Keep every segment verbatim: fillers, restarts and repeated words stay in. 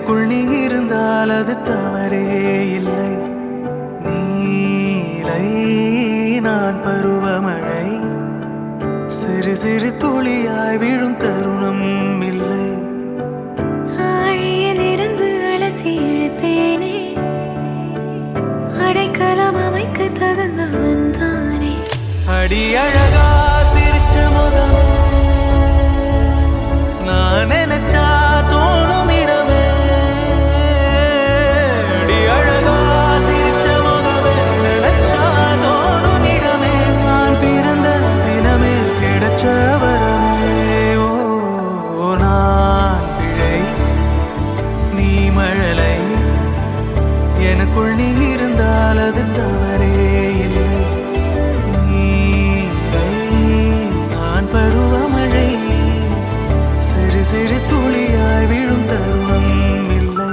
எனக்குள் நீ இருந்தால் அது தவறே இல்லை. நீலை நான் பருவமழை, சிறு சிறு துளியாய் விழும் தருணம் இல்லை. ஆழியில் இருந்து அலசி இழுத்தேனே, அடைக்கலம் அமைக்க தகுந்தவன் தானே. அடி அழகா சிரிச்ச முகமே, நான் நினைச்சா தோணும் இடமே. அடி அழகா சிரிச்ச முகமே, நினைச்சா தோணும் இடமே. நான் பிறந்த தினமே கிடைச்ச வரமே. ஓ நான் பிழை, நீ மழலை, எனக்குள் நீ இருந்தால் அது தவறே இல்லை. நீரை நான் பருவமழை, சிறு சிறு துளியாய் விழும் தருணம் இல்லை.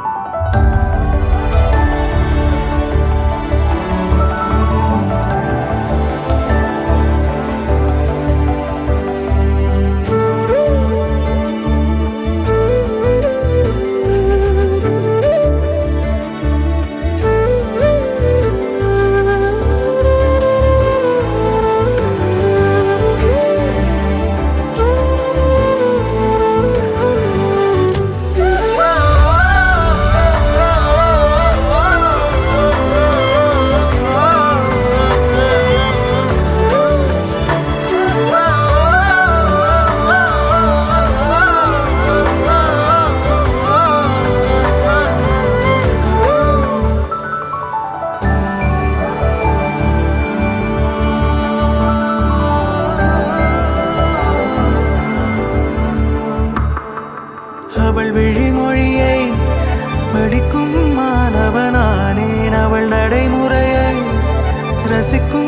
அவள் விழிமொழியை படிக்கும் மாணவனானேன், அவள் நடைமுறையை ரசிக்கும்